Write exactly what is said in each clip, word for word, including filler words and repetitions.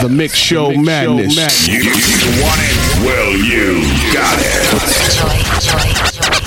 The Mix Show the Mix Madness. Show madness. You, you want it? Well, you got it. Enjoy, enjoy, enjoy.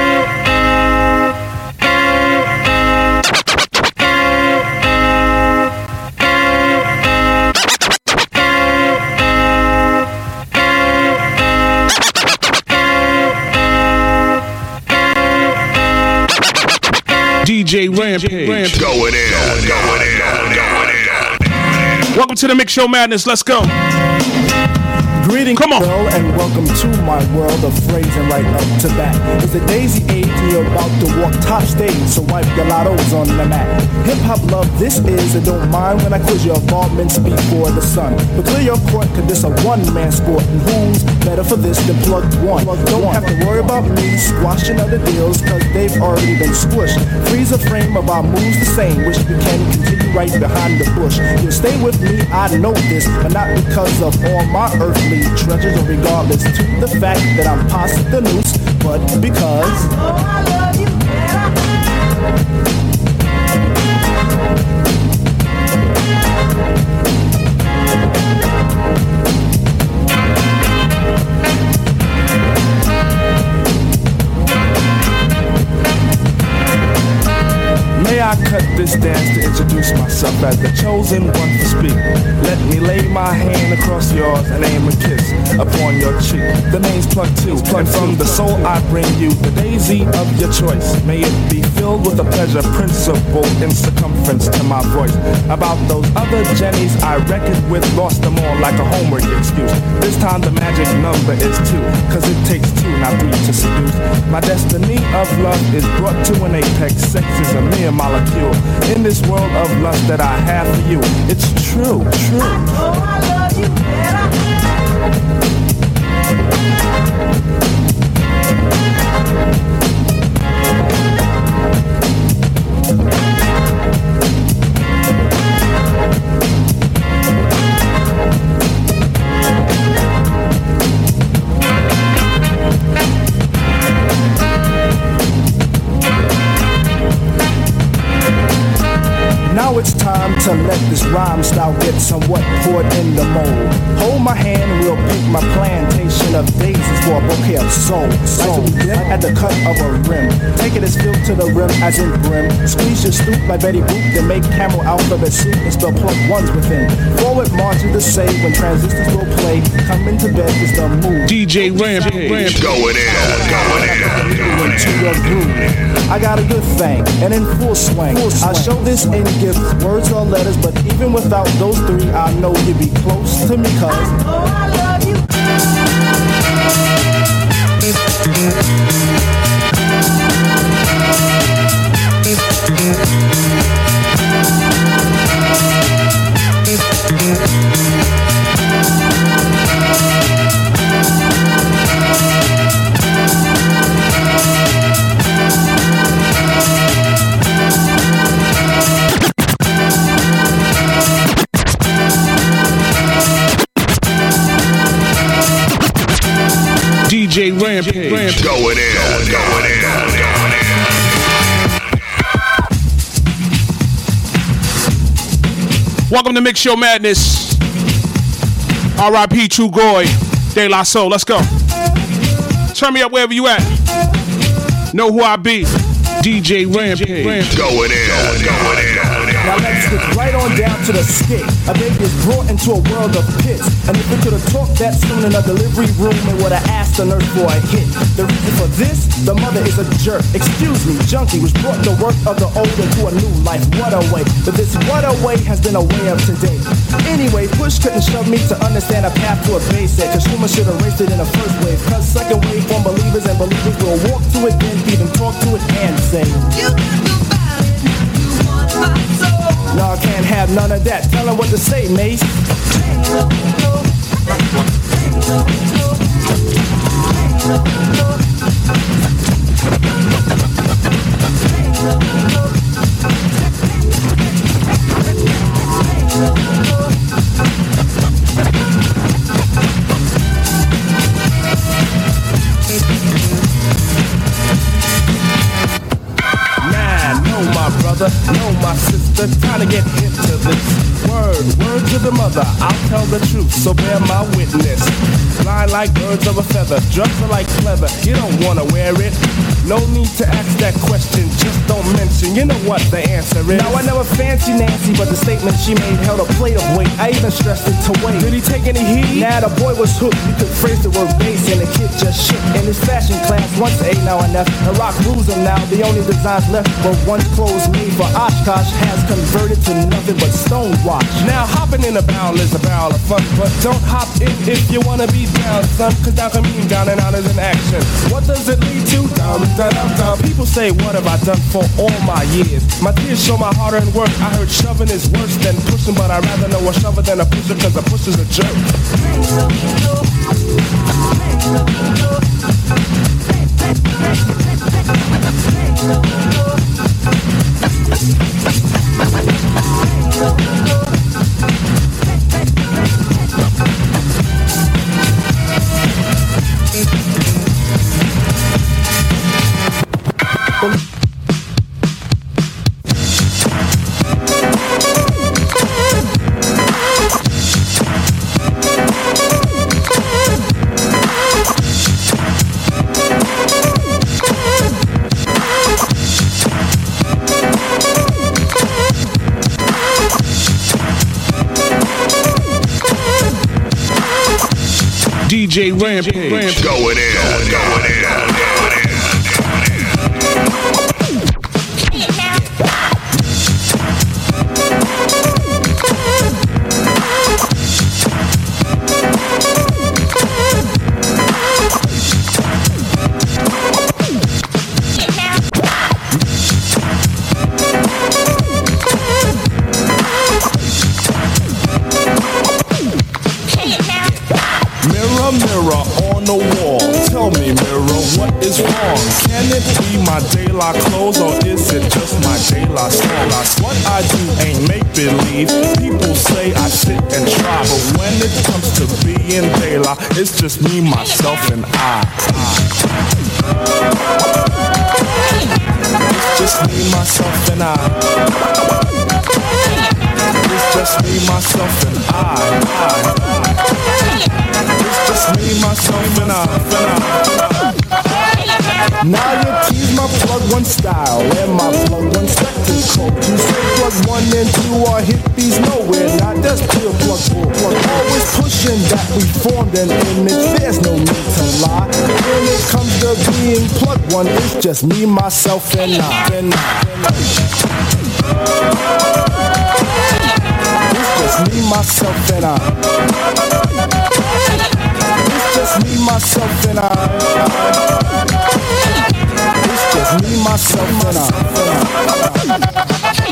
D J Rampage. Rampage. Going in, going in, going in. Welcome to the Mix Show Madness. Let's go. Greetings, Come on. world, and welcome to my world of phrasing right up to bat. It's the daisy age, and you're about to walk top stage, so wipe your lottos on the mat. Hip-hop love this is, and don't mind when I quiz your involvements before the sun. But clear your court, cause this a one-man sport, and who's better for this than plugged one? Don't have to worry about me squashing other deals, cause they've already been squished. Freeze a frame of our moves the same, wish we can continue right behind the bush. You'll stay with me, I know this, but not because of all my earthly treasures, or regardless to the fact that I'm past the noose, but because oh, I love you May I cut this dance to introduce myself as the chosen one to speak. Let me lay my hand across yours and aim a kiss upon your cheek. The name's Plug Two, and from the soul I bring you the daisy of your choice. May it be filled with a pleasure principle in circumference to my voice. About those other Jennies I reckoned with, lost them all like a homework excuse. This time the magic number is two, cause it takes two, not three to seduce. My destiny of love is brought to an apex. Sex is a mere molecule in this world of lust that I have for you. It's true, true. Oh, I love you better. Now it's time to let this rhyme style get somewhat poured in the mold. Hold my hand and we'll pick my plantation of daisies for a bouquet of soul. Soul at the cut of a rim. Take it as filled to the rim as in brim. Squeeze your stoop like Betty Boop, then make camel alphabet soup and spell plug ones within. Forward march to the say when transistors will play. Come into bed is the move. D J Rampage. Going in, going in, going into your groove. I got a good thing and in full swing. I show this in gifts, words or letters, but even without those three, I know you'd be close to me, cause oh, I love you. D J Rampage. Rampage. Going in, going in, going in. Welcome to Mix Show Madness. R I P True Goy, De La Soul. Let's go. Turn me up wherever you at. Know who I be. D J Rampage. Rampage. Going in, going in, going in. Now let's get right on down to the skit. A baby is brought into a world of pits. And if we could have talked that soon in a delivery room, it would have asked the nurse for a hit. The reason for this, the mother is a jerk. Excuse me, junkie, which brought the work of the old into a new life. What a way. But this what a way has been a way of today. Anyway, push couldn't shove me to understand a path to a basic. Cause humans should have raced it in the first wave. Cause second wave from believers and believers will walk to it, then even talk to it and say, you got nobody, you want my soul. Y'all can't have none of that. Tell her what to say, Mace. Nah, no, my brother, no, my sister. Time to get hip to this. Word, word to the mother, I'll tell the truth, so bear my witness. Flying like birds of a feather, drugs are like leather, you don't wanna wear it. No need to ask that question, just don't mention, you know what the answer is. Now I never fancy Nancy, but the statement she made held a plate of weight. I even stressed it to wait. Did he take any heat? Nah, the boy was hooked, you could phrase the word bass, and the kid just shook. In his fashion class, once A, now an F, and rock rules him now, the only designs left were once clothes made for Oshkosh has converted to nothing but stonewash. Now hopping in a barrel is a barrel of fun, but don't hop in if you wanna be down, son, cause down can mean down and out is an action. What does it lead to? Down, down, down, down. People say, what have I done for all my years? My tears show my hard earned work. I heard shoving is worse than pushing, but I'd rather know a shover than a pusher, cause a pusher's a jerk. D J Rampage. Rampage. Going in, going in, going in. Mirror on the wall, tell me mirror, what is wrong? Can it be my daylight clothes or is it just my daylight song? What I do ain't make-believe, people say I sit and try, but when it comes to being daylight, it's just me, myself, and I. It's just me, myself, and I. It's just me, myself, and I. I. It's just me, myself, and I, and I. Now you tease my plug one style and my plug one spectacle. You say plug one and two are hippies nowhere, not just pure plug bull. Always pushing that we formed an image, there's no need to lie. When it comes to being plug one, it's just me, myself, and I. And I. It's just me, myself, and I. It's just me, myself, and I. It's just me, myself, and I.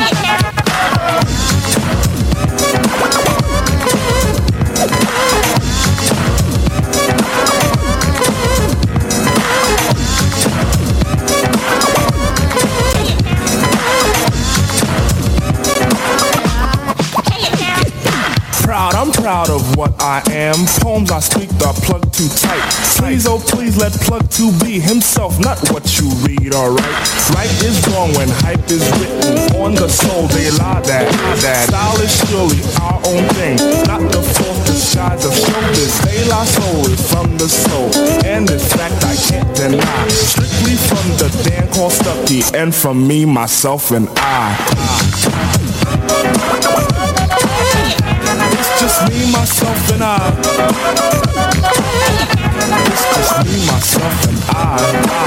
I'm proud of what I am. Poems I speak are plugged too tight. Please, oh please, let plug two be himself, not what you read, alright? Right is wrong when hype is written on the soul. They lie that, that style is surely our own thing, not the false disguise of showbiz. They lie soul is from the soul, and this fact I can't deny. Strictly from the Dan called Stucky, and from me, myself, and I. It's just me, myself, and I. It's just me, myself, and I.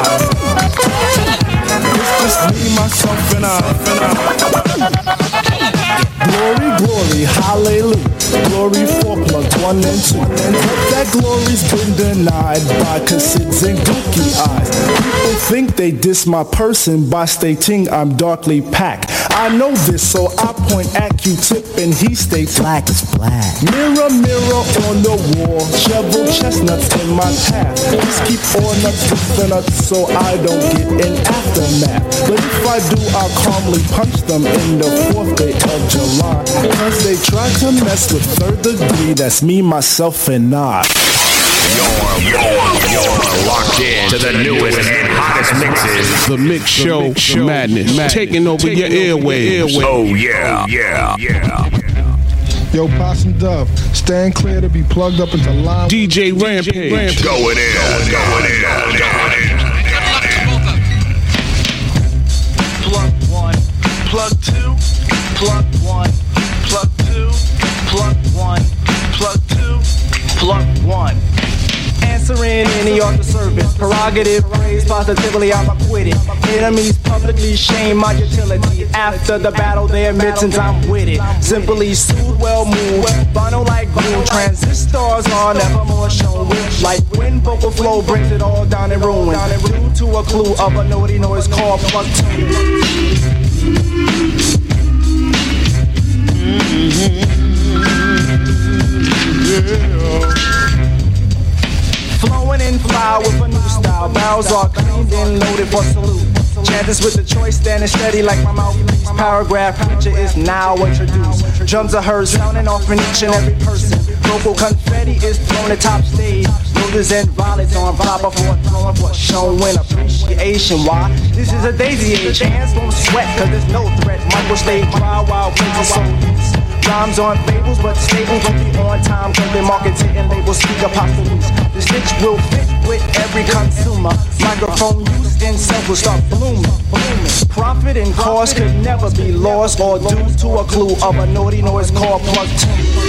It's just me, myself, and I. Glory, glory, hallelujah. Glory for plug one and two. And that glory's been denied by cassids and gookie eyes. People think they diss my person by stating I'm darkly packed. I know this, so I point at Q-tip and he states black is black. Mirror, mirror on the wall, shovel chestnuts in my path. Just keep all nuts with the nuts so I don't get an aftermath. But if I do, I'll calmly punch them in the fourth day of July. Cause they try to mess with third degree, that's me, myself, and I. You're, you're, you're locked in to the newest and hottest mixes. The Mix Show, mix show madness. madness, taking over taking your over airwaves. Airway. Oh yeah, yeah, yeah. Yo, Possum Dove, stand clear to be plugged up into line. D J Rampage, Rampage. Going in, going in, going in. Plug one, plug two, plug one, plug two, plug one, plug two, plug one. Answering any other service, prerogative, praise positively, I'm acquitted. Enemies publicly shame my utility. After the battle, they admit since I'm with it. Simply sued, well moved, vinyl like glue. Transistors are never more shown with. Like when vocal flow brings it all down in ruin. Due to a clue of a naughty noise called plug two. Yeah. Flowing in fly with a new style. Barrels are cleaned and loaded for salute. Chances with the choice standing steady like my mouthpiece. Paragraph picture is now introduced. Drums are heard sounding off in each and every person. Vocal confetti is thrown at top stage. Roses and violets on proper for throwing for showing appreciation. Why? This is a daisy age. Hands won't sweat cause there's no threat. Micro stay dry while places so loose. Rhymes on fables, but staples won't be on time cause they market and labels speak apostles. The stitch will fit with every consumer. Microphone use in self will start blooming. Profit and cost could never be lost or due to a clue of a naughty noise called plug two.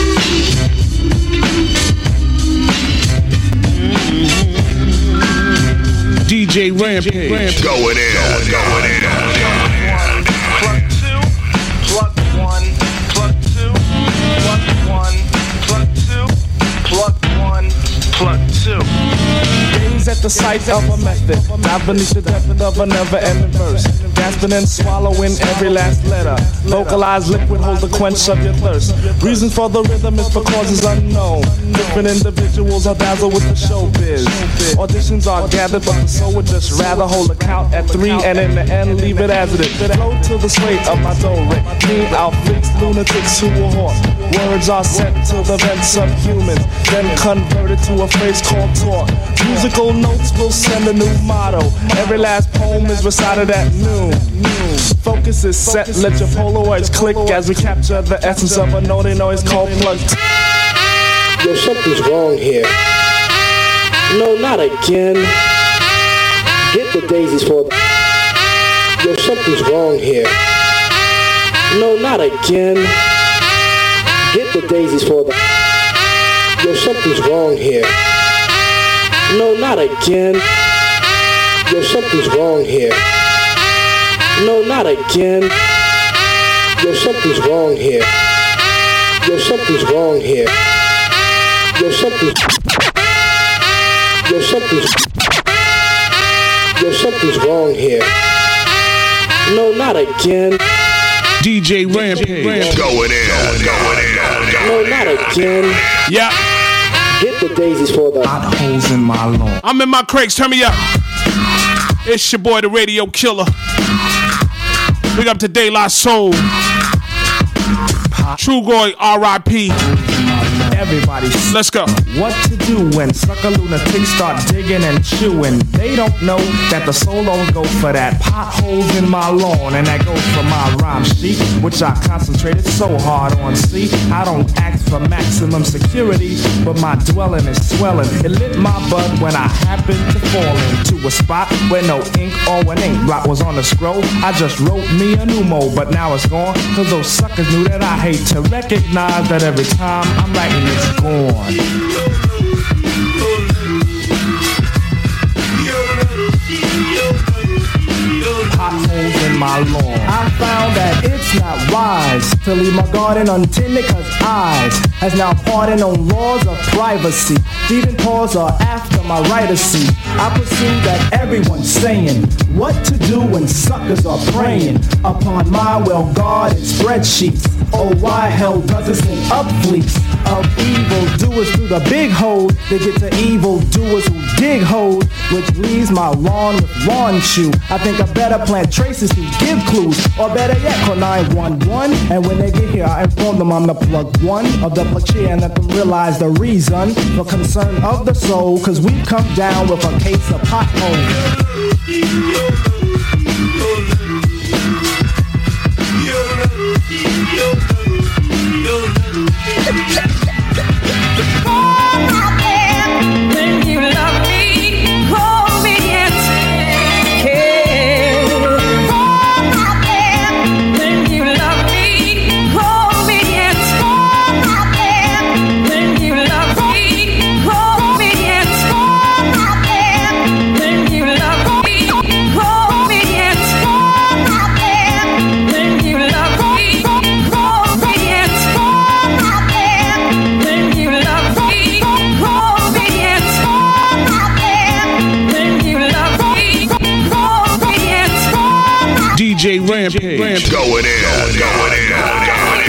D J Rampage. Going in, going in, going in. Plug two, plug one, plug two, plug one, plug two, plug one, plug two. Gaze at the sight of a method, dive beneath the depth of a never-ending verse. Gasping and swallowing every last letter. Vocalized liquid holds the quench of your thirst. Reasons for the rhythm is for causes unknown. Different individuals are dazzled with the showbiz. Auditions are gathered, but the soul would just rather hold a count at three and in the end leave it as it is. Flow to the sway of my dome. Me, our freaks, lunatics who will haunt. Words are sent to the vents of humans, then converted to a phrase called talk. Musical notes will send a new motto. Every last poem is recited at noon. Focus is set, let your Polaroids click as we capture the essence of a naughty noise called plug. Yo, something's wrong here. No, not again. Get the daisies for the... Yo, something's wrong here. No, not again. Get the daisies for the... Yo, something's wrong here. No, not again. Yo, something's wrong here. No, not again. Yo, something's wrong here. Yo, something's wrong here. Yo, something's... Yo, something's... Yo, something's wrong here. No, not again. D J Rampage. Going in, going in, going in. No, not again. Yeah. Get the daisies for the... Potholes in my lawn. I'm in my crates, turn me up. It's your boy, the Radio Killer. Big up to De La Soul. True Goy, R I P. Everybody, let's go. What to do when sucker lunatics start digging and chewing? They don't know that the soul don't go for that. Potholes in my lawn, and that goes for my rhyme sheet, which I concentrated so hard on. See, I don't ask for maximum security, but my dwelling is swelling. It lit my butt when I happened to fall into a spot where no ink or an ink blot was on the scroll. I just wrote me a new mode, but now it's gone, cause those suckers knew that I hate to recognize that every time I'm writing it's gone. Potholes in my lawn. I found that it's not wise to leave my garden untended, cause eyes has now pardoned on laws of privacy. Feeding paws are after my right of seat. I pursue that everyone's saying. what to do when suckers are preying upon my well-guarded spreadsheets. Oh, why hell does it send up fleets of evil doers through the big hole? They get to evil doers who dig holes, which leaves my lawn with lawn chew. I think I better plant traces to give clues, or better yet, call nine one one. And when they get here, I inform them I'm the plug one of the plug chair and let them realize the reason for concern of the soul. Cause we've come down with a case of potholes. When you love me, hold me and take care. When you love me, hold me and take care. When you love me, hold me and take care. When you love me, hold me and take care. When you love me, hold me and take care. When you love me, hold me and take care. When you love me, hold me and D J Rampage. Rampage. Going in, going in, going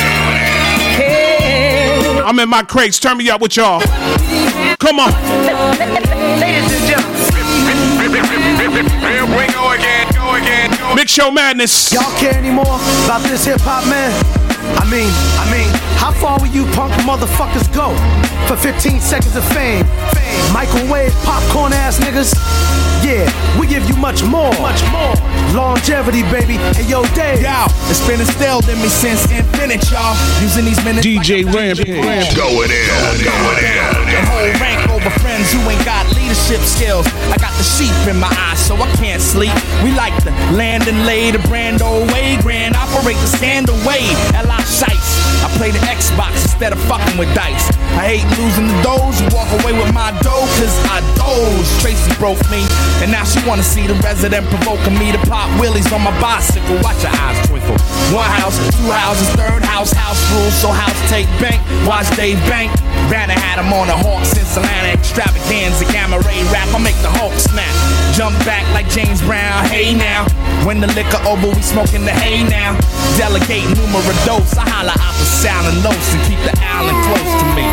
in. I'm in my crates. Turn me up with y'all. Come on. Ladies and gentlemen, here we go again, go again, go. Mix Show Madness. Y'all care anymore about this hip hop, man? I mean, I mean, how far will you punk motherfuckers go for fifteen seconds of fame? Fame. Microwave popcorn ass niggas? Yeah, we give you much more, much more. Longevity, baby. Hey, yo, Dave. Yo, it's been instilled in me since infinite, y'all. Using these minutes. D J like Rampage. Going in, going in. And whole rank over friends who ain't got leadership skills. I got the sheep in my eyes, so I can't sleep. We like to land and lay the brand old way. Grand operate the scandal way. L I Shice. I play the Xbox instead of fucking with dice. I hate losing the doze. Walk away with my dough, cause I doze. Tracy broke me, and now she wanna see the resident provoking me to pop wheelies on my bicycle. Watch your eyes twinkle. One house, two houses, third house, house rules, so house take bank. Watch Dave Bank. Banner had him on a Hawk since Atlanta extravaganza. Gamma ray rap, I make the Hulk snap. Jump back like James Brown, hey now. When the liquor over, we smoking the hay now. Delegate numero dos, I holla out the silent notes and keep the island close to me.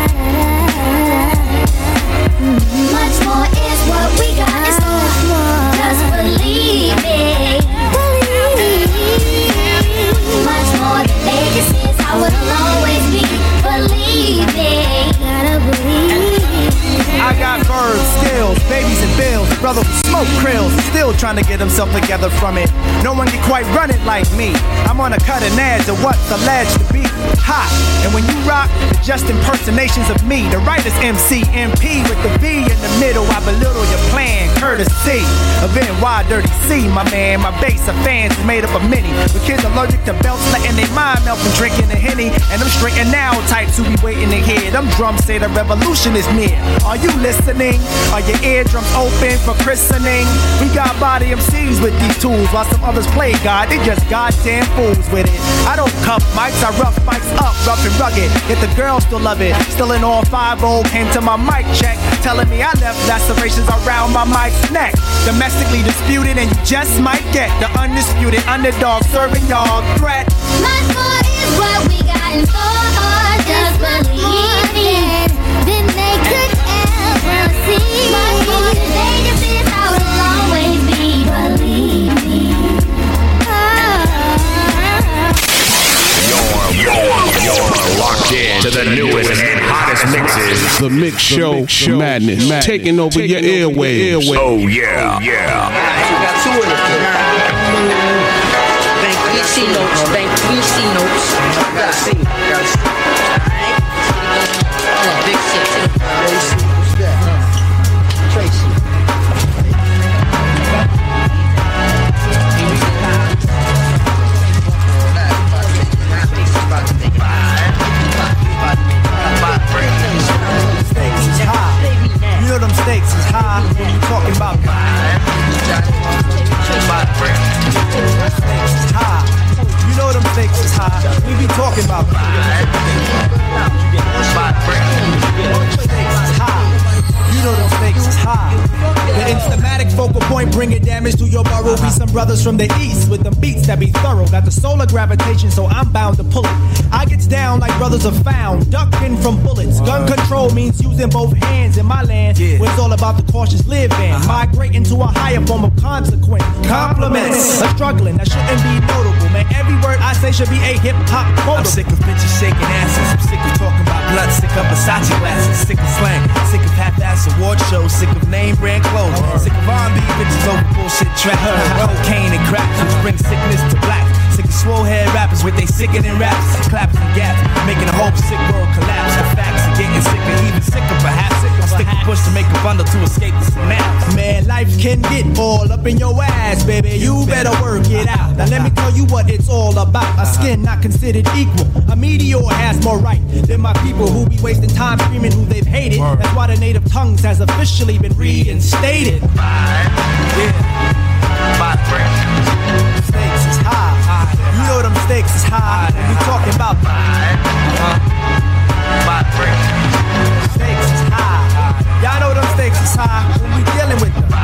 much more is what we got. It's more. Just believe me. Much more than legacies. I will always be. Believe me. Gotta believe. I got birds, skills, babies and bills. Brother who smoke krills, still trying to get himself together from it. No one can quite run it like me. I'm on a cutting edge of what's alleged to be hot. And when you rock, it's just impersonations of me. The writer's M C M P with the V in the middle. I belittle your plan, courtesy of N Y Dirty C, my man. My base of fans is made up of many. With kids allergic to belts, letting their mind melt from drinking a Henny. And I'm straight and now types who be waiting to hear. Them drums say the revolution is near. Are you listening? Are your eardrums open for christening? We got body M Cs with these tools, while some others play God. They just goddamn fools with it. I don't cuff mics, I rough mics up, rough and rugged. Yet the girls still love it. Still in all five oh, came to my mic check, telling me I left lacerations around my mic's neck. Domestically disputed, and you just might get the undisputed underdog serving y'all threat. Much more is what we got in store. Just believe me. Then they could ever see. Much more than legacies. I will always be. Believe me. You're, you're, you're locked in to the newest and hottest mixes. The Mix Show, the mix show madness. madness, taking over taking your over airwaves. airwaves. Oh yeah, yeah. You got two in it. Thank you. See notes. Thank you. See notes. Gotta see. Gotta see. All right. Big shit. What's that? Tracy. You know them stakes is high. You talking about stakes is high. You know them stakes is high. We be talking about stakes is high. You know them stakes is high. The Instamatic focal point, bringing damage to your burrow. Be some brothers from the east with them beats that be thorough. Got the solar gravitation, so I'm bound to pull it. I gets down like brothers are found, ducking from bullets. Gun control means using both hands in my land, yeah. Where it's all about the cautious living. Uh-huh. Migrating to a higher form of consequence. Compliments, a struggling that shouldn't be notable. Man, every word I say should be a hip hop quote. I'm sick of bitches shaking asses. I'm sick of talking about blood. Sick of Versace glasses. Sick of slang. Sick of half-ass award shows. Sick of name brand clothes. Uh-huh. Sick of R and B bitches over bullshit trap. Cocaine and crack, which bring sickness to black. Sick of swole head rappers with they sickening raps, claps and gaps, making the whole sick world collapse. The facts are getting sicker, even sicker perhaps. I stick a push to make a bundle to escape the synapse. Man, life can get all up in your ass, baby. You better work it out. Now let me tell you what it's all about. A skin not considered equal. A meteor has more right than my people who be wasting time screaming who they've hated. That's why the native tongues has officially been reinstated. Yeah. Stakes is high. You know them stakes is high. We talking about uh-huh. Stakes is high. Y'all know them stakes is high when we dealing with them.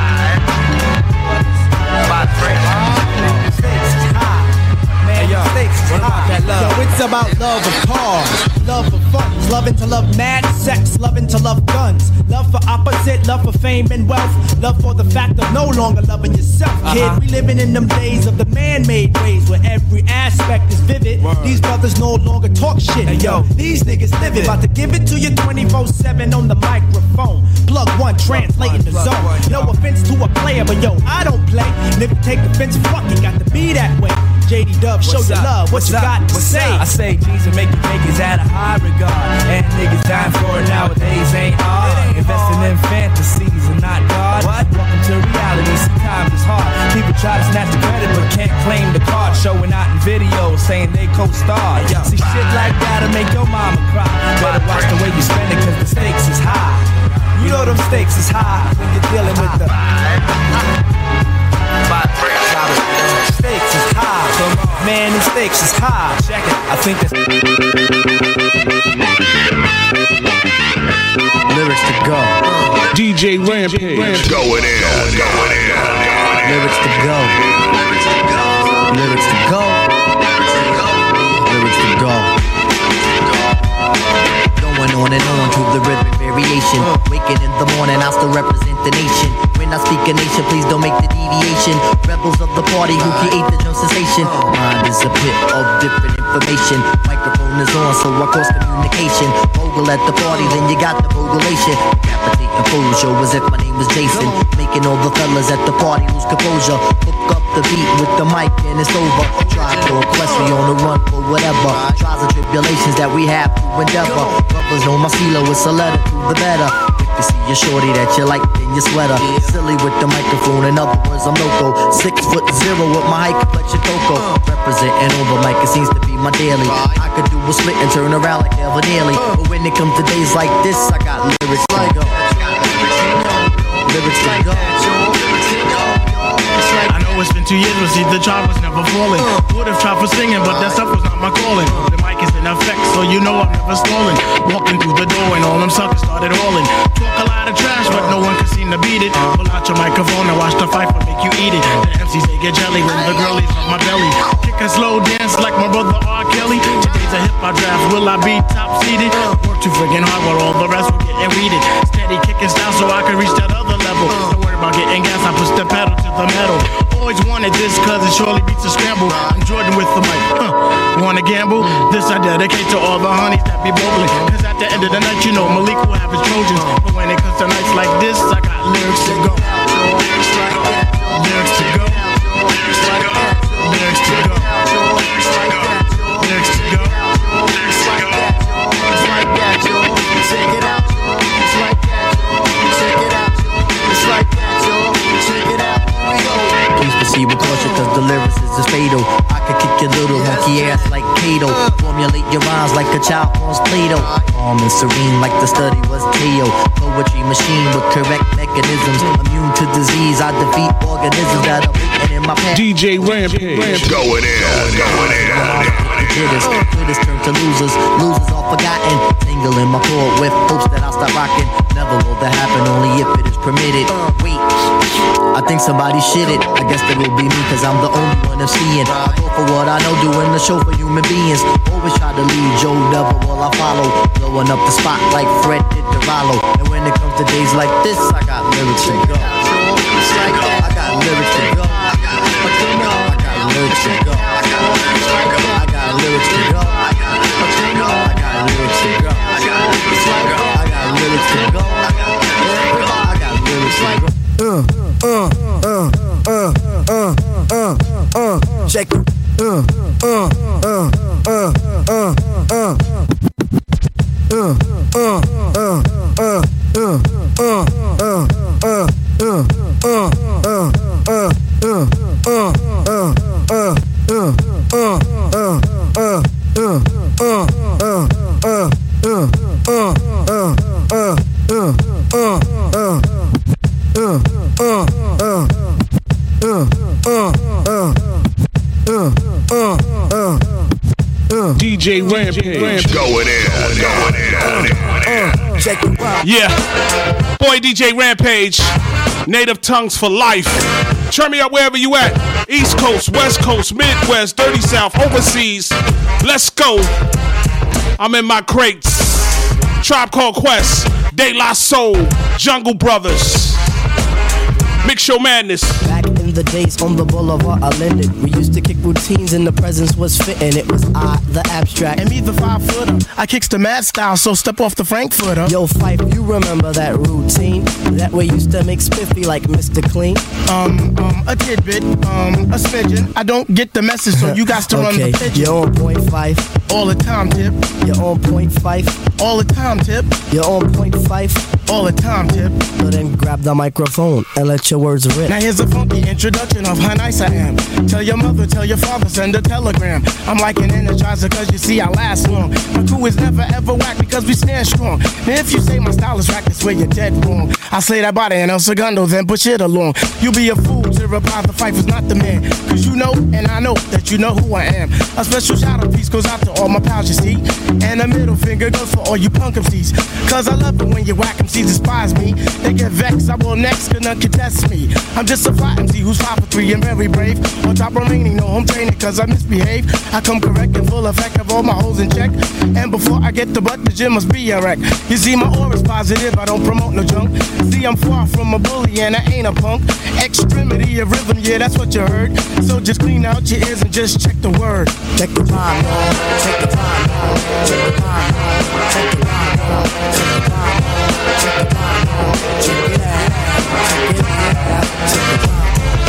Stakes is high. Man, yo, stakes is high. Yo, it's about love of cars, love for funds, loving to love mad sex, loving to love guns, love for opposite, love for fame and wealth, love for the fact of no longer loving yourself, kid. Uh-huh. We living in them days of the man-made ways where every aspect is vivid. Word. These brothers no longer talk shit. Hey, yo, these niggas live it. About to give it to you twenty-four seven on the microphone. Plug one, translating the zone. One, no offense to a player, but yo, I don't play. And if you take offense, fuck it, got to be that way. J D Dub, show your love. What you got to say? I say G's and make you niggas out of high regard. And niggas dying for it nowadays ain't hard. Investing in fantasies and not God. What? Welcome to reality. See, times is hard. People try to snatch the credit but can't claim the card. Showing out in videos saying they co-starred. See, shit like that'll make your mama cry. Better watch the way you spend it cause the stakes is high. You know them stakes is high when you're dealing with the stakes is high. Man, the stakes is high. Check it. I think that's lyrics to go. D J Rampage. Going in. Going in. Lyrics to go. Lyrics to go. Lyrics to go. Lyrics to go. Going on and on to the rhythmic variation. Waking in the morning, I'll still represent the nation. When I speak a nation, please don't make the deviation. Rebels of the party who create the no sensation. Mind is a pit of different information. Microphone is on, so I cause communication. Bogle at the party, then you got the bogulation. Decapitating fools, show as if my name was Jason. Making all the fellas at the party lose composure. Hook up the beat with the mic and it's over. Try to quest me on the run for whatever. Trials and tribulations that we have to endeavor. Brothers know my CeeLo, it's a letter to the better. If you see your shorty that you like in your sweater. Silly with the microphone, in other words I'm loco. Six foot zero with my high complexion cocoa. Representing on the mic, it seems to be my daily. I could do a split and turn around like Ever Nearly. But when it comes to days like this, I got lyrics to go. Lyrics to go. I know it's been two years, but see the job was never falling. Would have tried for singing, but that stuff was not my calling. The mic is in effect, so you know I'm never stalling. Walking through the door and all them suckers started hauling. Talk a lot of trash, but no one can seem to beat it. Pull out your microphone and watch the fight for make you eat it. The M Cs they get jelly when the girlies on my belly. Kick a slow dance like my brother R. Kelly. Today's a hip hop draft, will I be top seeded? Work too friggin' hard while all the rest will getting weeded. Steady kicking style so I can reach that other level. Don't worry about getting gas, I push the pedal to the metal. Always wanted this cause it surely beats a scramble. I'm Jordan with the mic, huh? Wanna gamble? This I dedicate to all the honeys that be bubbling. Cause at the end of the night you know Malik will have his Trojans. But when it comes to nights like this, I got lyrics to go. Lyrics to go. Lyrics to go. Lyrics to go. Lyrics to go. Lyrics to go. Lyrics to go. Lyrics to go. It's like that, yo. Check it out. It's like that, yo. Check it out. It's like that, yo. Check it out. Please proceed with caution cause the lyricist is fatal. I could kick your little monkey ass like Kato. Formulate your rhymes like a child wants Play-Doh. Calm and serene like the study was Teo. Poetry machine with correct mechanisms. Immune to disease, I defeat organisms that are waiting in my past. D J Rampage. Going in, going in. Quitters, quitters turn to losers. Losers are forgotten. Tingle in my throat with hopes that I'll stop rocking. Never will that happen, only if it is permitted. Wait, shit it. I guess that will be me, cause I'm the only one of seeing. I go for what I know, doing the show for human beings. Always try to lead Joe Double while I follow. Blowing up the spot like Fred did to Rollo. And when it comes to days like this, I got lyrics to go. It's like that. I got lyrics to go. I got lyrics to go. I got lyrics to go. I got lyrics to go. I got lyrics to go. I got lyrics to go. I got lyrics to go. I got lyrics to go. Uh, uh, uh, uh, uh, uh, uh, check it. Uh, uh, uh, uh, uh, uh. Uh, uh, uh, uh, uh, uh, uh, uh, uh, uh, uh, uh, D J Rampage. Going in, going in, going in. Check it out. Yeah. Boy, D J Rampage. Native tongues for life. Turn me up wherever you at. East Coast, West Coast, Midwest, Dirty South, overseas. Let's go. I'm in my crates. Tribe Called Quest, De La Soul, Jungle Brothers. Mix Show Madness. Back in the days on the boulevard, I landed. We used to kick routines and the presence was fitting. It was I, the abstract. And me, the five footer. I kicks the mad style, so step off the Frankfurter. Yo, Fife, you remember that routine? That way used to make spiffy like Mister Clean. Um, um, a tidbit, um, a smidgen. I don't get the message, so you got to okay. run the pigeon. You're on point five. All the time, tip. You're on point five. All the time, tip. You're on point five. All the time, tip. So then grab the microphone and let your words rip. Now here's a funky introduction of how nice I am. Tell your mother, tell your father, send a telegram. I'm like an energizer cause you see I last long. My crew is never ever whack because we stand strong. Now if you say my style is whack, that's where you're dead wrong. I slay that body and El Segundo, then push it along. You'll be a fool to reply the fight was not the man. Cause you know and I know that you know who I am. A special shout out piece goes out to all my pals you see. And a middle finger goes for all you punk M Cs. Cause I love it when you whack M Cs despise me. They get vexed, I will next, cause none can test me. I'm just a fly M C who's five for three and very brave. On top remaining, no home training cause I misbehave. I come correct and full effect of all my hoes in check. And before I get the butt, the gym must be a wreck. You see my aura's positive, I don't promote no junk. See I'm far from a bully and I ain't a punk. Extremity of rhythm, yeah that's what you heard. So just clean out your ears and just check the word. Check the time, check the time, check the time, check the time, check the time, check the time, check it out, check it out, check the time.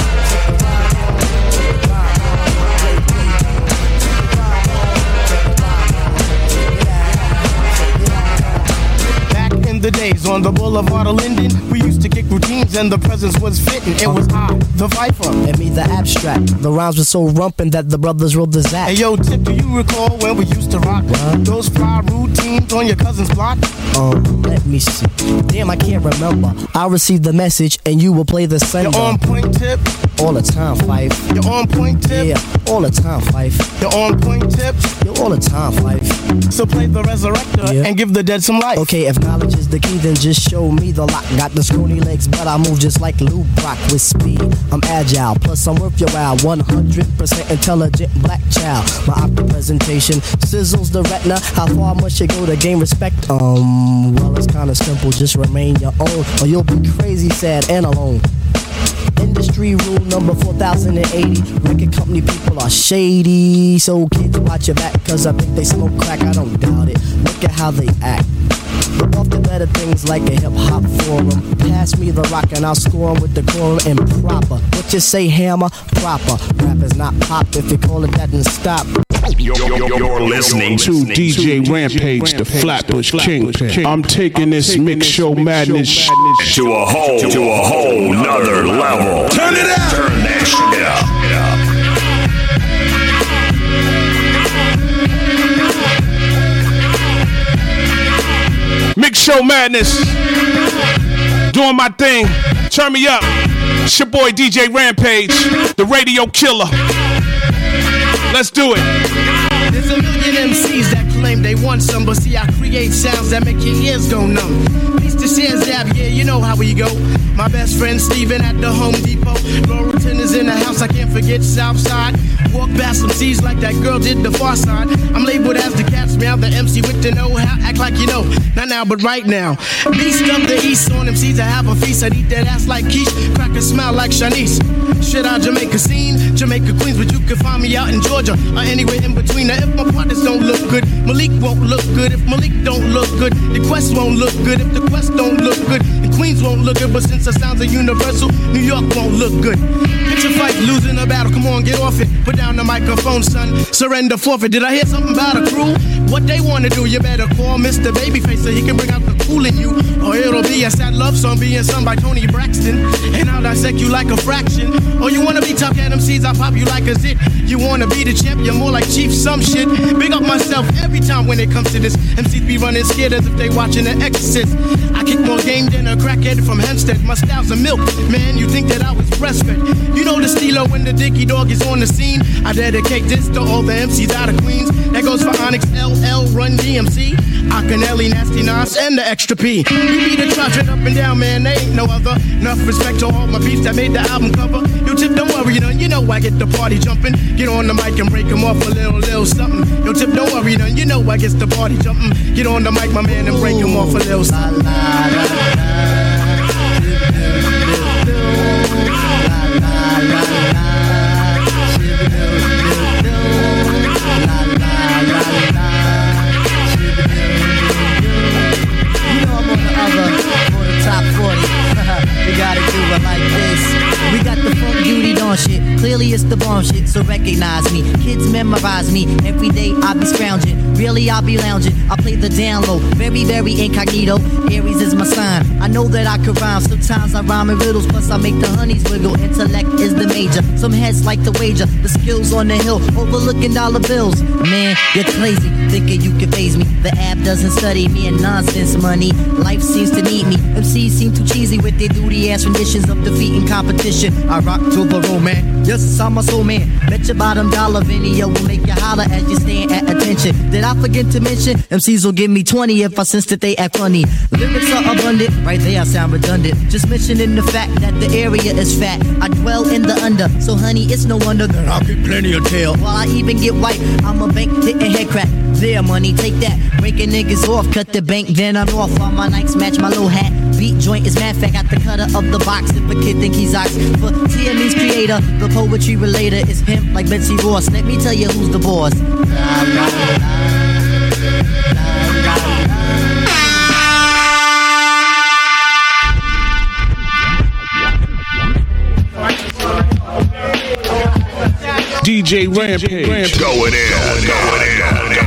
The days on the boulevard of Linden, we used to kick routines and the presence was fitting. It was I, the Viper, and me, the abstract. The rhymes were so rumpin' that the brothers rolled the zap. Hey yo, Tip, do you recall when we used to rock what? Those fly routines on your cousin's block? Um, let me see. Damn, I can't remember. I'll receive the message and you will play the sender. You're on point, Tip. All the time, Fife. You're on point, Tip. Yeah, all the time, Fife. You're on point, Tip. You're all the time, Fife. So play the resurrector yeah. and give the dead some life. Okay, if knowledge is the key, then just show me the lock. Got the scrawny legs, but I move just like Lou Brock with speed. I'm agile, plus I'm worth your while. one hundred percent intelligent black child. My optic presentation sizzles the retina. How far must you go to gain respect? Um, well, it's kinda simple. Just remain your own, or you'll be crazy, sad, and alone. Industry rule number four thousand eighty. Record company people are shady. So kids watch your back, cause I think they smoke crack. I don't doubt it. Look at how they act. But off the better things like a hip-hop forum. Pass me the rock and I'll score 'em with the quorum and proper. What you say, hammer? Proper. Rap is not pop. If you call it that, then stop. You're, you're, you're listening to D J Rampage, the Flatbush King. I'm taking this mix show madness to a whole, to a whole nother level. Turn it up. Turn that shit up. Mix show madness. Doing my thing. Turn me up. It's your boy D J Rampage, the radio killer. Let's do it. There's a million M Cs that claim they want some, but see I create sounds that make your ears go numb. Peace to Sears Ave, yeah, you know how we go. My best friend Steven at the Home Depot. Laurelton is in the house, I can't forget Southside. Walk past some C's like that girl did the far side. I'm labeled as the cat's meow, the M C with the know-how. Act like you know, not now but right now. Beast of the East on M Cs, I have a feast. I'd eat that ass like quiche, crack a smile like Shanice. Shit out Jamaica scene, Jamaica Queens, but you can find me out in Georgia or anywhere in between. Now if my partners don't look good, Malik won't look good. If Malik don't look good, the Quest won't look good. If the Quest don't look good, the Queens won't look good. But since the sounds are universal, New York won't look good. It's a fight, losing a battle, come on, get off it. Put down the microphone, son, surrender, forfeit. Did I hear something about a crew? What they wanna do, you better call Mister Babyface so he can bring out the cool in you. Or it'll be a sad love song being sung by Tony Braxton, and I'll dissect you like a fraction. Or you wanna be Top Cat M Cs, I'll pop you like a zit. You wanna be the champ, you're more like Chief some shit. Big up myself every time when it comes to this. M Cs be running scared as if they watching The Exorcist. I kick more game than a crackhead from Hempstead. My style's a milk, man, you think that I was breastfed. You know the stilo when the Dicky Dog is on the scene. I dedicate this to all the M Cs out of Queens. That goes for Onyx, L L, Run D M C, Akinelli, Nasty Nas, and the Extra P. We be the trotted up and down, man, they ain't no other. Enough respect to all my peeps that made the album cover. Yo, Tip, don't worry, none, you know I get the party jumping. Get on the mic and break them off a little, little something. Yo, Tip, don't worry, none, you know I get the party jumping. Get on the mic, my man, and break them off a little something. We gotta do it like this. We got the funk beauty dawn shit. Clearly it's the bomb shit, so recognize me. Kids memorize me. Every day I be scrounging. Really I'll be lounging. I play the down low. Very, very incognito. Aries is my sign. I know that I can rhyme. Sometimes I rhyme in riddles. Plus I make the honeys wiggle. Intellect is the major. Some heads like the wager. The skills on the hill. Overlooking dollar bills. Man, you're crazy. Thinking you can phase me. The app doesn't study me and nonsense money. Life seems to need me. M Cs seem too cheesy with their duty ass renditions of defeating competition. I rock to the roll, man. Yes, I'm a soul man. Bet your bottom dollar video will make you holler as you stand at attention. Did I forget to mention? M Cs will give me twenty if I sense that they act funny. Lyrics are abundant, right there I sound redundant. Just mentioning the fact that the area is fat. I dwell in the under, so honey, it's no wonder that I'll get plenty of tail. While I even get white, I'm a bank hitting head crack. There, money, take that. Breaking niggas off, cut the bank, then I'm off. All my Nikes match my low hat. Beat joint is mad fat, got the cutter of the box. If a kid think he's ox, for T M E's creator, the poetry relator is him like Betsy Ross. Let me tell you who's the boss. D J Rampage. Rampage. Going in, going in, going in.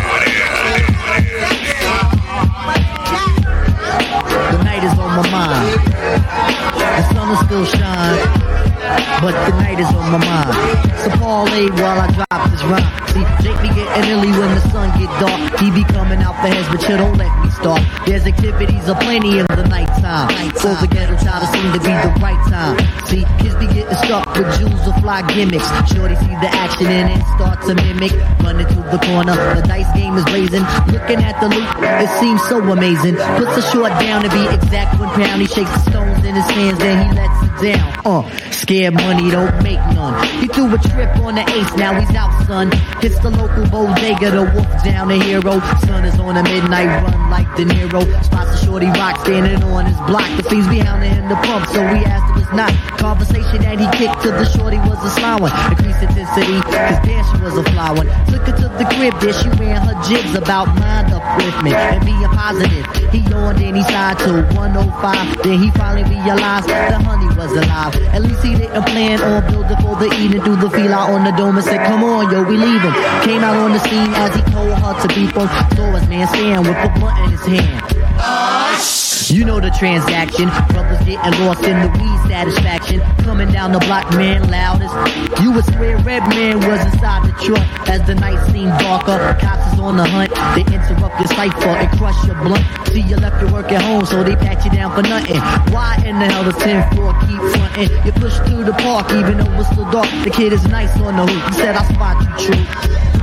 The night is on my mind. The sun will still shine, but the night is on my mind. So parlay while I drop this rhyme. See, Jake be getting illy when the sun get dark. He be coming out the heads, but you don't let me start. There's activities aplenty in the nighttime. So the ghetto child seem to be the right time. See, kids be getting stuck with jewels or fly gimmicks. Shorty see the action and it start to mimic. Running to the corner, the dice game is blazing. Looking at the loot, it seems so amazing. Puts a short down to be exact one pound. He shakes the stones in his hands, then he lets it down. Uh, scared money don't make none. He threw a trip on the ace, now he's out, son. Hits the local bodega to wolf down the hero. Sun is on a midnight run like De Niro. Spots a shorty rock standing on his block. The fiends be hounding him to pump, so we asked him it's not. Conversation that he kicked to the shorty was a sly one. Increased intensity, cause there she was a fly one. Took her to the crib, there she ran her jibs about mind upliftment and being positive. He yawned and he sighed to one oh five. Then he finally realized the honey was alive. At least he didn't plan on building for the evening. Threw the feel out on the dome and said, come on, yo, we leaving. Came out on the scene as he told her to be on. Saw his man stand with the blunt in his hand. You know the transaction. Brothers getting lost in the weed satisfaction. Coming down the block, man, loudest. You would swear Red Man was inside the truck. As the night seemed darker, cops is on the hunt. They interrupt your cipher and crush your blunt. See, you left your work at home, so they pat you down for nothing. Why in the hell does ten four keep fronting? You push through the park, even though it's still dark. The kid is nice on the hoop. He said, I spot you, true.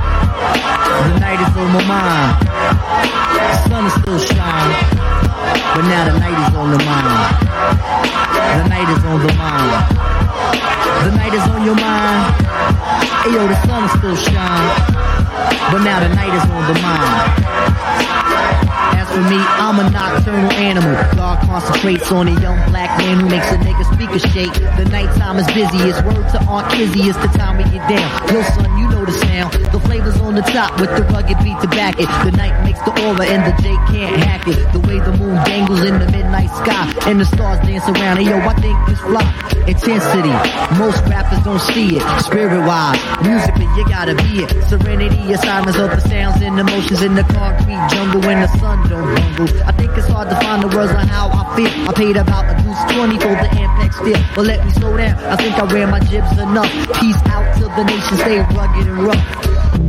The night is on my mind. The sun is still shining, but now the night is on the mind. The night is on the mind. The night is on your mind. Hey yo, the sun is still shining, but now the night is on the mind. As for me, I'm a nocturnal animal. God concentrates on a young black man who makes a nigga speaker shake. The nighttime is busy, it's word to Aunt Kizzy, it's the time we get down. Yo son, you know the sound. The flavor's on the top with the rugged beat to back it. The night makes the aura and the J can't hack it. The way the moon dangles in the midnight sky and the stars dance around it. Yo, I think it's fly. Intensity, most rappers don't see it. Spirit-wise, musically, you gotta be it. Serenity, assignments of the sounds and emotions in the concrete jungle when the sun don't bungle. I think it's hard to find the words on how I feel. I paid about a deuce twenty for the Ampex steel, but let me slow down. I think I ran my jibs enough. Peace out till the nation stay rugged and rough.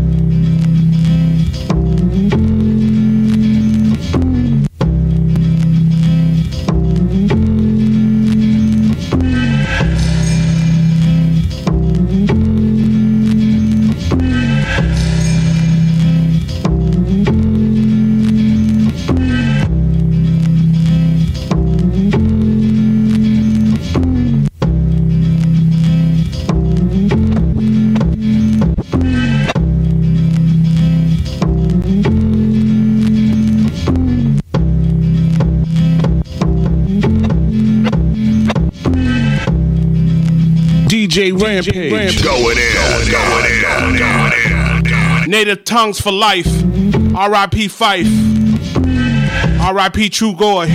D J Rampage. Rampage. Going in, going in, going in. Native Tongues for life. R I P Fife. R I P True Goy.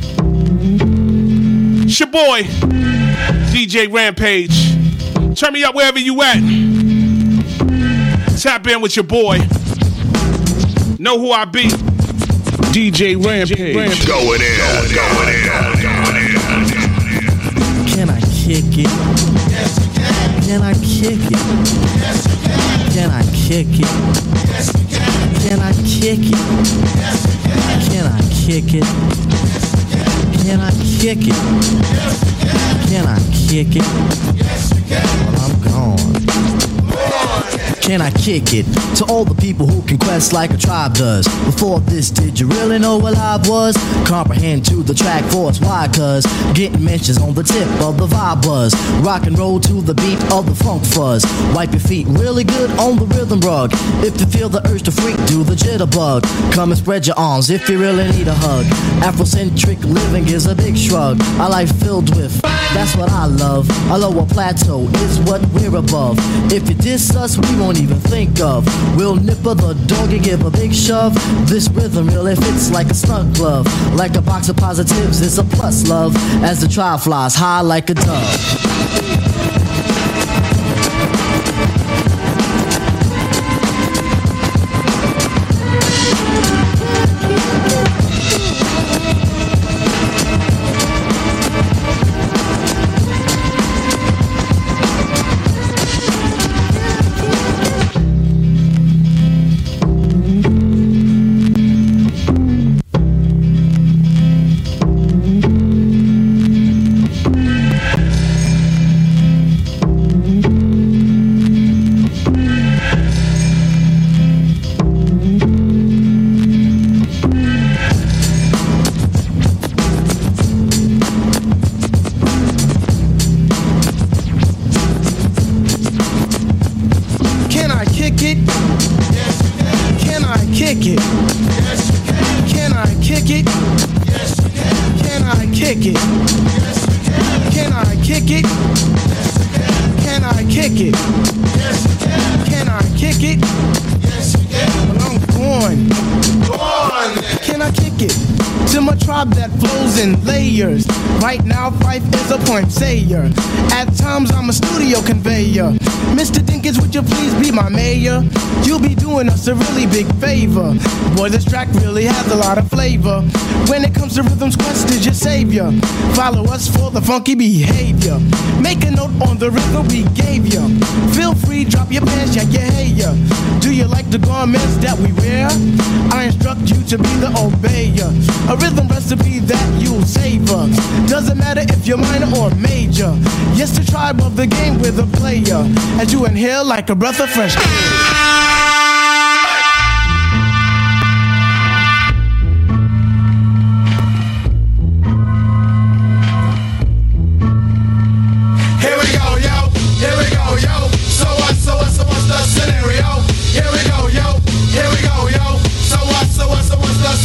It's your boy, D J Rampage. Turn me up wherever you at. Tap in with your boy. Know who I be. D J Rampage. Rampage. Going in, going in, going in. Can I kick it? Yes, you can. Can I kick it? Yes, you can. Can I kick it? Yes, you can. Can I kick it? Yes, you can. Can I kick it? Can I kick it? Can I kick it? Yes, you can. Well, I'm gone. Can I kick it to all the people who can quest like a tribe does? Before this, did you really know what live was? Comprehend to the track force, why? Cause getting mentions on the tip of the vibe buzz. Rock and roll to the beat of the funk fuzz. Wipe your feet really good on the rhythm rug. If you feel the urge to freak, do the jitterbug. Come and spread your arms if you really need a hug. Afrocentric living is a big shrug. A life filled with, that's what I love. A lower plateau is what we're above. If you diss us, we won't even think of. We'll nipper the dog and give a big shove. This rhythm really fits like a snug glove. Like a box of positives, it's a plus love. As the tribe flies high like a dove. Right now, Fife is a point sayer. At times, I'm a studio conveyor. Mister Dinkins, would you please be my mayor? You'll be doing us a really big favor. Boy, this track really has a lot of flavor. When it comes to rhythms, Quest is your savior. Follow us for the funky behavior. Make a note on the rhythm we gave you. Feel free, drop your pants, yeah, yeah, hey, yeah. Do you like the garments that we wear? I instruct you to be the obeyer. A rhythm recipe that you'll savor. Doesn't matter if you're minor or major. Yes, the tribe of the game with a player. As you inhale like a breath of fresh air.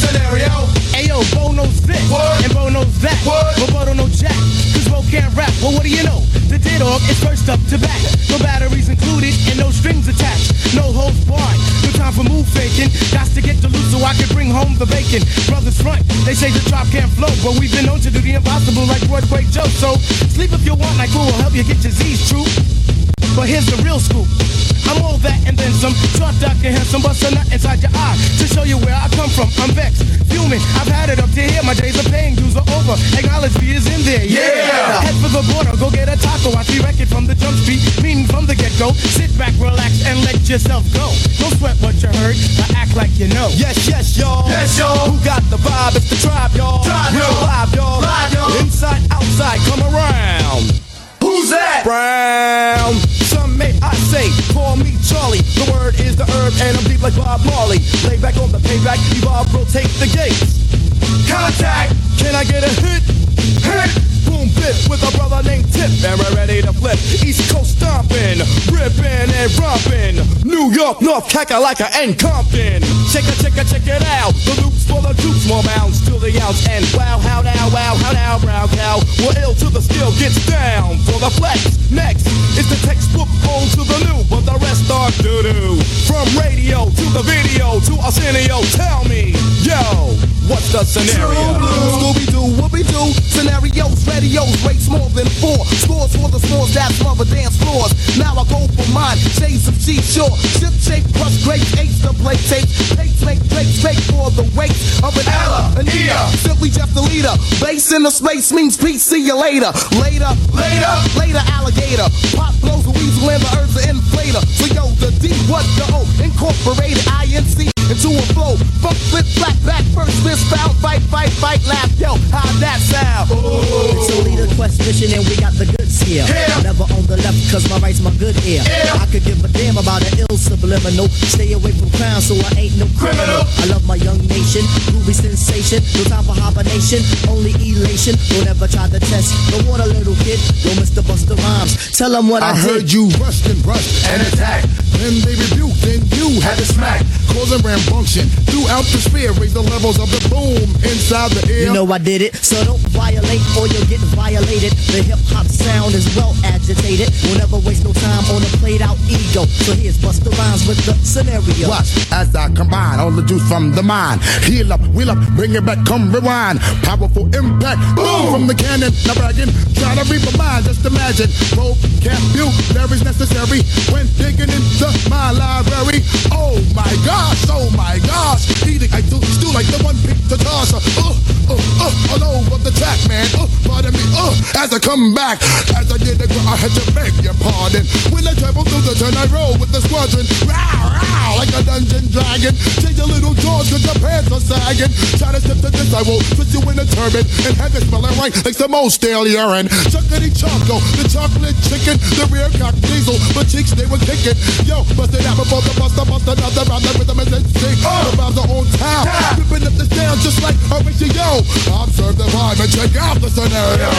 scenario? Ayo, Bo knows this, What? and Bo knows that, What? but Bo don't know jack, cause Bo can't rap. Well, what do you know? The D-Dog is first up to bat. No batteries included and no strings attached. No holds barred, no time for move faking. Got to get to loot so I can bring home the bacon. Brothers front, they say the drop can't flow, but we've been known to do the impossible like Broadway Joe. So sleep if you want, like who will help you get your Z's true. But here's the real scoop. I'm all that and then some. Short, dark, and handsome, bust a nut inside your eye to show you where I come from. I'm vexed, fuming. I've had it up to here. My days of paying dues are over. Acknowledge me is in there. Yeah. Yeah. Head for the border, go get a taco. I see record from the jump street, meaning from the get go. Sit back, relax, and let yourself go. Don't sweat what you heard, but act like you know. Yes, yes, y'all. Yes, y'all. Who got the vibe? It's the tribe, y'all. Tribe, Real y'all. live, y'all. Live, y'all. Inside, outside, come around. Who's that? Brown. Some may I say, call me Charlie. The word is the herb, and I'm deep like Bob Marley. Lay back on the payback, evolve, rotate the gates. Contact. Can I get a hit? Hit. Boom, bit with a brother named Tip, and we're ready to flip. East Coast stomping, ripping and romping. New York, North Kakalaka, and Compton. Check it, check it, check it out. The loops for the jukes, more bounds to the ounce. And wow, how now, wow, how now, brown cow. We're ill till the skill gets down for the flex. Next is the textbook old to the new, but the rest are doo-doo. From radio to the video to Arsenio, tell me, yo, what's the scenario? Scooby-Doo, whoopie-doo, scenarios, radios, rates more than four. Scores for the scores, that's mother dance floors. Now I go for mine, shades of cheap shore. Ship shape, crush grapes, eights to play tape. Takes make Drake's fake for the weight of an Ella, an E. Simply just a leader. Base in the space means peace, see you later. Later, later, later alligator. Pop blows a weasel and the herbs are inflator. So yo, the D, what the O, incorporated I N C into a flow. Funk, flip, flat, back, first, fist, foul, fight, fight, fight, laugh. Yo, how'd that sound? It's only the quest mission and we got the goods here. Yeah. Never on the left cause my right's my good ear. Yeah. I could give a damn about an ill subliminal. Stay away from crime so I ain't no criminal. I love my young nation, groovy sensation. No time for hibernation, only elation. Don't ever try to test the water, little kid. Yo, Mister Busta Rhymes, tell them what I, I did. heard you rushed and rushed And attack. Then they rebuked and you had Had to smack. causing rambunctious throughout the sphere. Raise the levels of the boom inside the air. You know I did it, so don't violate or you'll get violated. The hip hop sound is well agitated. We'll never waste no time on a played out ego. So here's Busta Rhymes with the scenario. Watch as I combine all the juice from the mind. Heal up, wheel up, bring it back, come rewind. Powerful impact, boom from the cannon. Not bragging, try to reap a mind. Just imagine, vocabulary is necessary when digging into my library. Oh my gosh, oh my gosh. Eating, I do still like the one picked to toss. Uh, uh, uh, all over the track, man. Uh, pardon me, uh, as I come back. As I did, I had to beg your pardon. When I travel through the turn, I roll with the squadron. Row, row, like a dungeon dragon. Change your little jaws cause your pants are sagging. Try to step to this, I will put you in a turban and have it smelling right like some old stale urine. Chuckity choco, the chocolate chicken, the rear cock diesel, but cheeks they were kicking. Yo, bust it out before the buster, bust another round, the rhythm is instinct. The rhymes are on time, ripping up the sound just like Horatio. Observe the vibe and check out the scenario.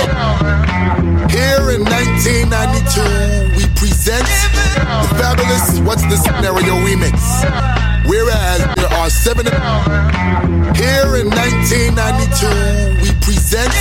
Here in nineteen ninety-two, we present the fabulous What's the Scenario remix. Whereas there are seven. Here in nineteen ninety-two, we present.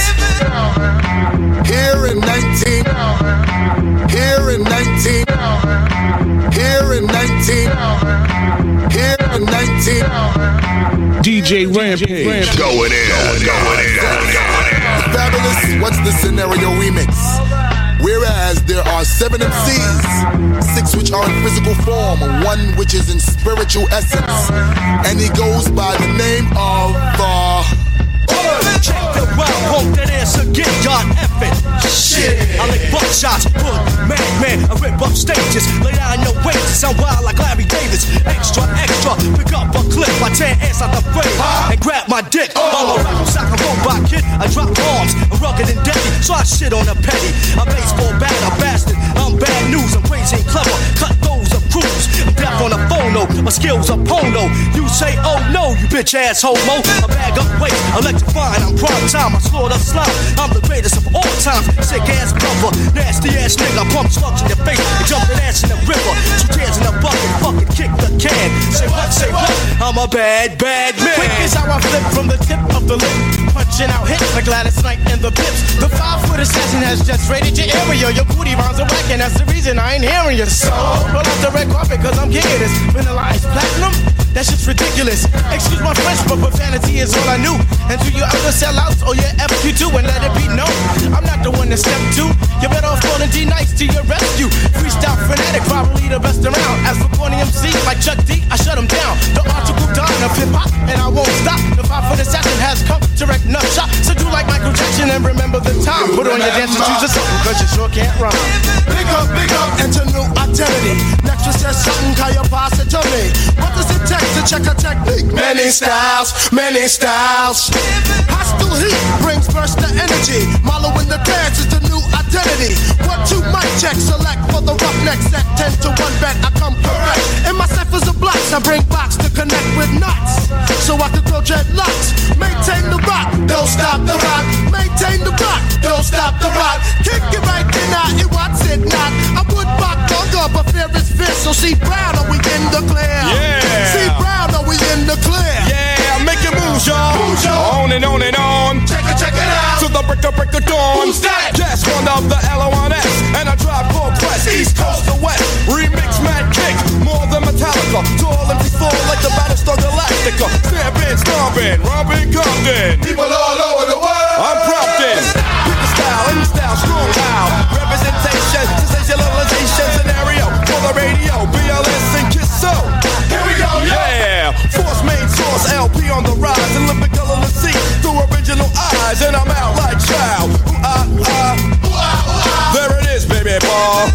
Here in nineteen. Here in nineteen. Here in nineteen. Here in nineteen. D J Rampage. Going in, going in, going in. Fabulous What's the Scenario remix. Whereas there are seven M Cs, six which are in physical form, one which is in spiritual essence, and he goes by the name of uh, Check the round, hope that answer get y'all effing. Shit, I lick buckshots, put man, man, I rip up stages. Lay down your weight, sound wild like Larry Davis. Extra, extra, pick up a clip, I tear ass out the frame and grab my dick. All around, sock a robot kid, I drop bombs, I'm rugged and deadly, so I shit on a petty. I'm baseball bat, a bastard, I'm bad news, I'm crazy and clever, cut those of crews. I'm deaf on the phone, solo. My skills are polo. You say, oh no, you bitch ass homo. I bag up weight, electrifying, I'm prime time. I slaughter slime, I'm the greatest of all time. Sick ass brother, nasty ass nigga. Pump slugs in your face and jump that ass in the river. Two tears in the bucket, fucking kick the can. Say what, say what? I'm a bad, bad man. Quick is how I flip from the tip of the lip. Punching out hits like Gladys Knight and the Pips. The five foot assassin has just raided your area. Your booty rounds are whack and that's the reason I ain't hearing you. So, roll out the red carpet cause I'm getting this. Vanilla Ice Platinum? That shit's ridiculous. Excuse my French, but profanity is all I knew. And to you other sellouts, oh yeah, F you too, and let it be known. I'm not the one to step to. You better off calling D Nice to your rescue. Freestyle fanatic, probably the best around. As for corny M C like Chuck D, I shut him down. The article done of hip hop, and I won't stop. The five foot assassin has come to wreck nut shop. So do like Michael Jackson and remember the time. Put on your dancing shoes or something, cause you sure can't run. Big up, big up, into new identity. Next one says something, call your boss and to me. What does it take to check a technique? Many styles, many styles. Hostile heat brings burst of energy. Marlow in the dance is the new identity. One, two, mic check, select for the roughnecks at ten to one bet. I come correct. In my ciphers of blocks, I bring box to connect with nuts. So I can grow dreadlocks. Maintain the rock, don't stop the rock. Maintain the rock, don't stop the rock. Kick it right then, I it what's it not. I would rock longer, but fear is fierce. So see Brown, are we in the clear? Yeah. See Brown, are we in the clear? Yeah, make it move, y'all. Move, y'all. On and on and on. Check it, check it out. To the break of break of dawn. Who's that? Guess one of the L O N S. And I drive called Quest, East Coast to West. Remix mad kick, more than Metallica. Tall empty fall like the Battlestar Galactica. Stampin', stompin', rompin', Compton. People all over the world. I'm prompting. Pick the style, any style, strong power. Representation, sensationalization scenario. For the radio, B L S and Kiss So. Here we go, yeah. Force main source, L P on the rise. Olympic color to see through original eyes. And I'm out like child. Ooh, ah, ah. Ooh, ah, ooh, ah. There it is, baby ball.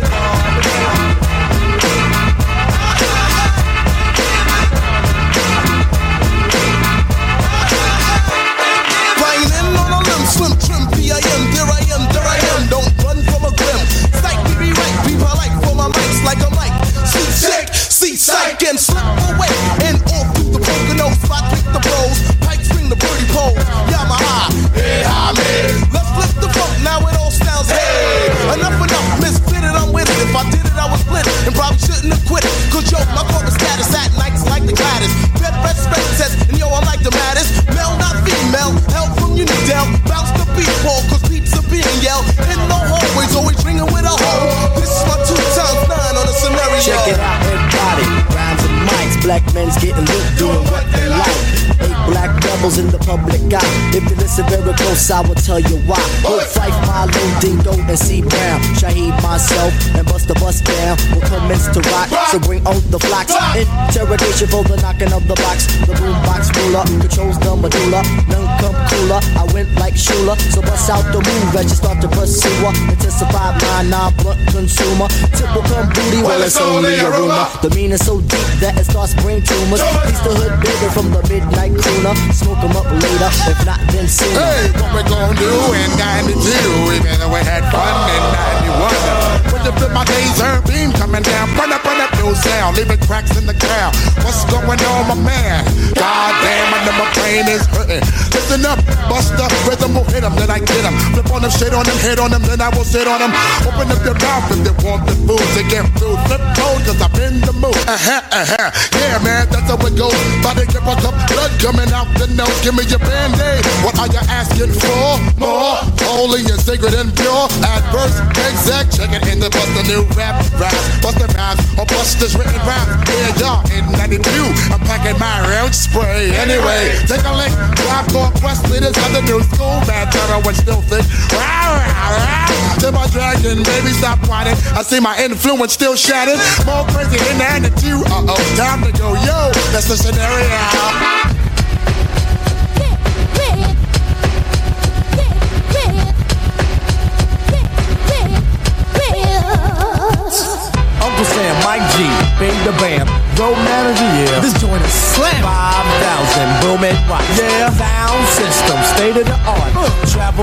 Riding on a limb, slim trim, P I M, there I am, there I am. Don't run from a grim. Psych, me be right, be polite for my mics like a mic. See sick, see psych, and slip away. And all through the Pocono spot, pick the bros. Pipes ring the birdie pole. Yamaha, hey, hi, man. Let's flip the funk, now it all sounds hey. Enough, enough, misfitted, I'm with it. If I did it, I was split it. And probably shouldn't have quit it. Cause yo, my corporate status at nights like the Gladys. Red, red, space test, and yo, I'm like the maddest. Male, not female, help from you need down. Bounce the beat ball, cause beats are being yelled. In the hallways, always ringing with a hoe. This is my two times nine on a scenario. Check it out, everybody. Rhymes and mics, black men's getting lit, doing what they like. Eight black rebels in the public eye. If you listen very close, I will tell you why. Hood Fife, Milo, Dingo, and C Brown. Shaheed, myself, and bust the bus down. Will commence to rock, so bring out the flocks. Interrogation for the knocking of the box. The boombox ruler controls the medulla. None come cooler. I went like Shula, so bust out the move as you start to pursue her. Intensify my non-blunt consumer. Typical come booty, well it's only a rumor. The meaning so deep that it starts brain tumors. He's the hood bigger from the midnight crooner. Smoke 'em up later, if not then sooner. Hey, what we gon' do in ninety-two? Even though we had fun in ninety-one. When you feel my laser beam coming down, burn up, burn up, no sound, leaving cracks in the ground. What's going on, my man? God damn, I know my brain is hurting. Listen up, bust the rhythm will hit them, then I get them. Flip on them, shit on them, hit on them, then I will sit on them. Open up your mouth if they want the food to get through. Flip mode, cause I'm in the mood. Uh-huh, uh-huh. Yeah, man, that's how it goes. Body grip a cup, blood coming out the nose. Give me your band-aid. What are you asking for? More? Holy and sacred and pure. Adverse, exact. Check it in the bust a new rap, rap. Bust the rhymes, or bust this written rap. Yeah, y'all, in ninety-two, I'm packing my round spray. Anyway, take a lick. Drive Corp West leaders of the new school. Bad terror when still thick. Rah, rah, rah. To my dragon, baby, stop whining. I see my influence still shattered. More crazy than ninety-two. Uh-oh, time to go, yo. That's the scenario. Uncle Sam, Mike G, Big the Bam, Road Manager, yeah. This joint is slam. five thousand, boom and rock. Yeah. Sound system, state of the art. Uh. Travel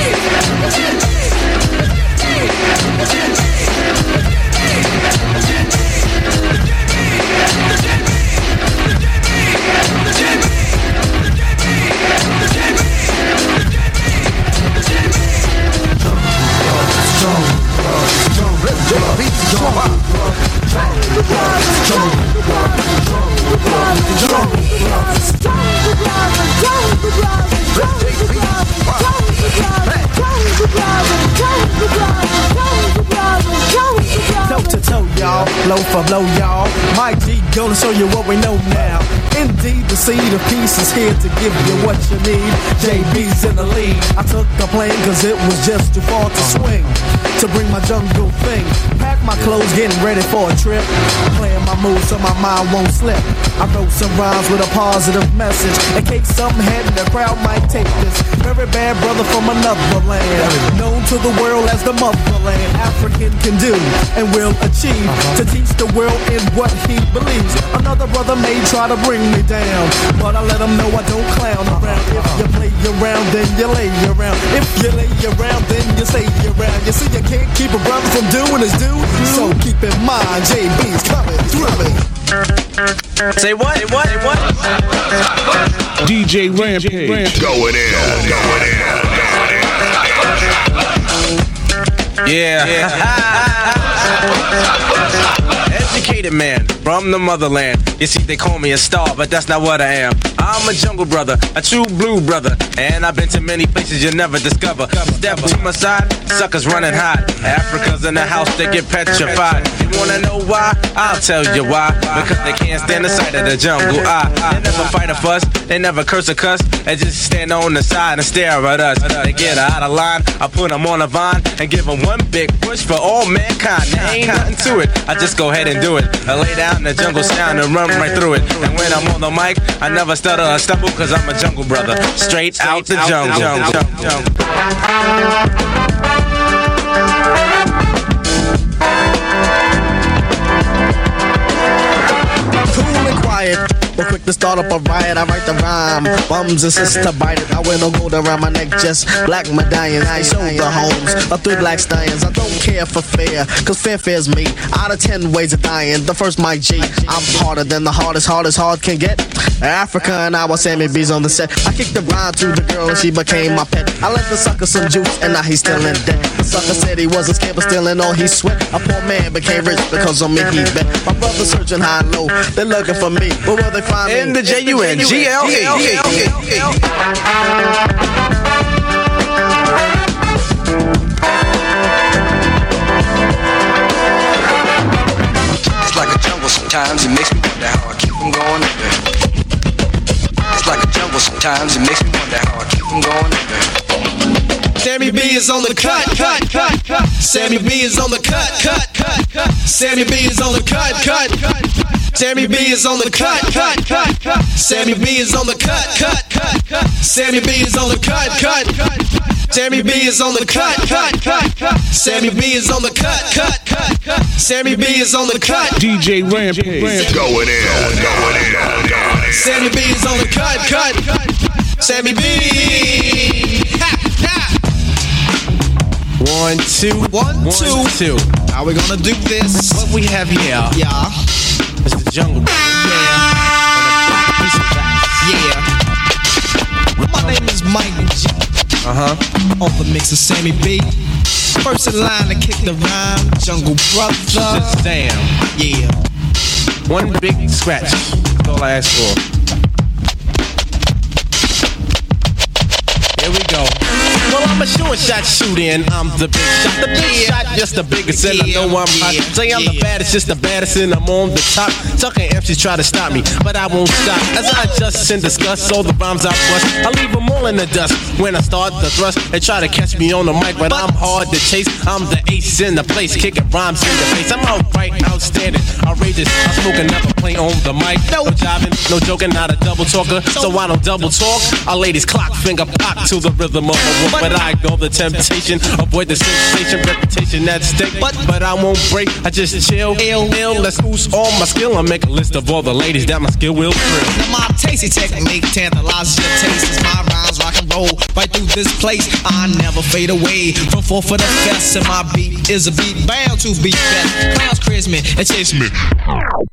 Toe to toe, y'all, blow for blow, y'all. Mike G gonna show you what we know now. Indeed, the seed of peace is here to give you what you need. J B's in the lead. I took the plane cause it was just too far to swing. To bring my jungle thing. Pack my clothes, getting ready for a trip. Playing my moves so my mind won't slip. I wrote some rhymes with a positive message. In case something happened, the crowd might take this. Very bad brother from another land. Known to the world as the motherland. African can do and will achieve. To teach the world in what he believes. Another brother may try to bring me down, but I let him know I don't clown around. If you play around, then you lay around. If you lay around, then you stay around. You see, you can't keep a brother from doing his due, so keep in mind, J B's coming through. Say what? Say what? Say what? D J Rampage. Going in. Going in. Yeah. yeah. Educated man from the motherland. You see, they call me a star, but that's not what I am. I'm a jungle brother, a true blue brother, and I've been to many places you'll never discover. Step to my side, suckers running hot. Africa's in the house, they get petrified. You wanna know why? I'll tell you why. Because they can't stand the sight of the jungle. I, they never fight a fuss, they never curse or cuss. They just stand on the side and stare at us. They get out of line, I put them on a vine and give them one big push for all mankind. There ain't nothing to it, I just go ahead and do it. I lay down in the jungle sound and run right through it. And when I'm on the mic, I never stutter or stumble, cause I'm a jungle brother. Straight, Straight out the out jungle. jungle, jungle, jungle. Cool and quiet, but quick to start up a riot. I write the rhyme, bums insist to bite it. I wear no gold around my neck, just black medallions. I show the homes of three black stallions. I don't care for fear, cause fear fears me. Out of ten ways of dying, the first Mike G. I'm harder than the hardest, hardest hard can get. Africa and I was Sammy B's on the set. I kicked the rhyme to the girl and she became my pet. I left the sucker some juice and now he's still in debt. The sucker said he wasn't scared but stealing all he sweat. A poor man became rich because on me he bet. My brother's searching high and low, they're looking for me. But will they find me? In the J U N G L E. It's like a jungle sometimes, it makes me wonder how I keep them going under. It's like a jungle sometimes, it makes me wonder how I keep them going under. Sammy B is on the cut, cut, cut, cut. Sammy B is on the cut, cut, cut, cut. Sammy B is on the cut, cut, cut. Sammy B is on the cut, cut, cut, cut. Sammy B is on the cut, cut, cut, cut. Sammy B is on the cut, cut, cut. Sammy B is on the cut, cut, cut, cut. Sammy B is on the cut, cut, cut, cut. Sammy B is on the cut. D J Rampage. Going in. Going in. Going in. Sammy B is on the cut, cut, cut. Sammy B. Ha, ha. One, two, one, one, two, two. How we gonna do this? What we have here? Yeah. It's the jungle. Yeah. Yeah. My name is Mike G. Uh huh. On the mix of Sammy B. First in line to kick the rhyme, Jungle Brother. Damn. Yeah. One big scratch. That's all I ask for. I'm a sure shot shooter and I'm the big shot. The big shot, just the biggest, and I know I'm hot. Say I'm the baddest, just the baddest, and I'm on the top. Tucking M Cs try to stop me, but I won't stop. As I adjust and discuss all the rhymes I bust, I leave them all in the dust. When I start the thrust, they try to catch me on the mic, but I'm hard to chase. I'm the ace in the place, kicking rhymes in the face. I'm outright outstanding, outrageous. I smoke and never play on the mic. No jiving, no joking, not a double talker, so I don't double talk. Our ladies clock finger pop to the rhythm of a walk, but I ignore the temptation, avoid the sensation, reputation at stake. But but I won't break, I just chill, ill, ill. Let's ooze all my skill and make a list of all the ladies that my skill will thrill. Now my tasty technique tantalizes your taste as my rhymes rock and roll right through this place. I never fade away from four for the fest, and my beat is a beat bound to be best. Clowns craze me and chase me.